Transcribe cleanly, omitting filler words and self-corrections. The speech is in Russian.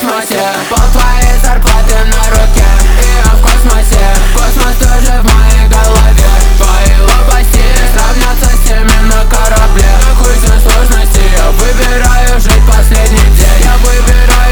космосе, пол твоей зарплаты на руке. И я в космосе, космос тоже в моей голове. Твои лопасти сравнятся с теми на корабле. Хуй все сложности, я выбираю жить последний день. Я выбираю